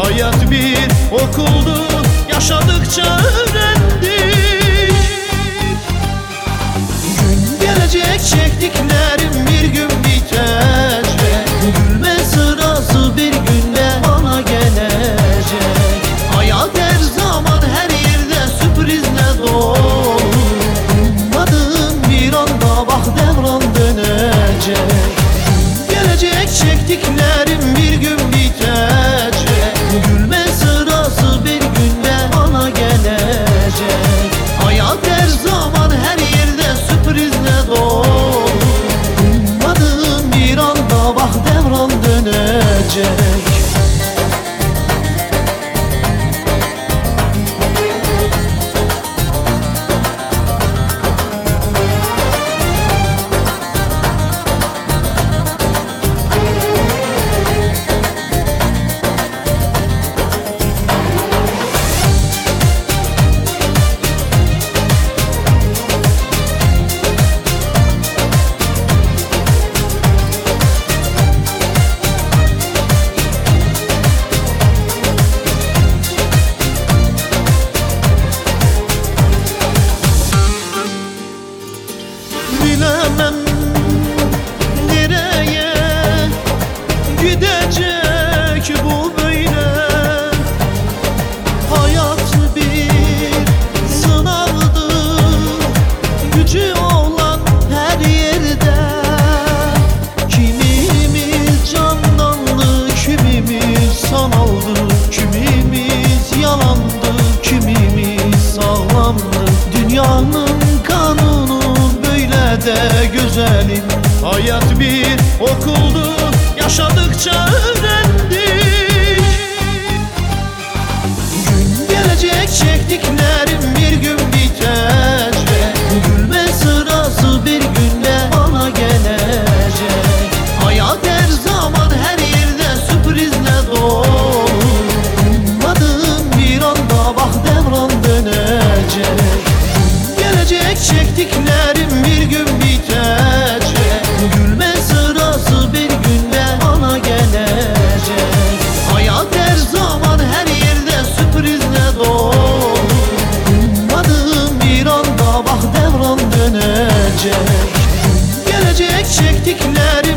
Hayat bir okuldu, yaşadıkça öğrendik. Gün gelecek, çektiklerim bir gün bitecek. Gülme sırası bir günde bana gelecek. Hayat her zaman her yerde sürprizle dolu. Ummadığım bir anda bak devran dönecek. Gelecek, çektiklerim bir gün bitecek. Gülme sırası bir günde bana gelecek. Hayat her zaman her yerde sürprizle dolu. Ummadığım bir anda bak devran dönecek. Bilemem nereye gidecek bu böyle. Hayat bir sınavdır, gücü olan her yerde. Kimimiz candandı, kimimiz sanaldı, kimimiz yalandı, kimimiz sağlamdı. Dünyanın kanunu de güzelim. Hayat bir okuldu, yaşadıkça öğrendik. Gün gelecek, çektiklerim bir gün bitecek. Gülme sırası bir günde bana gelecek. Hayat her zaman her yerde sürprizle dolu. Ummadığım bir anda bak devran dönecek. Gelecek, çektiklerim bir gün bitecek. Gülme sırası bir günde bana gelecek. Hayat her zaman her yerde sürprizle dolu. Ummadığım bir anda bak devran dönecek. Gelecek, çektiklerim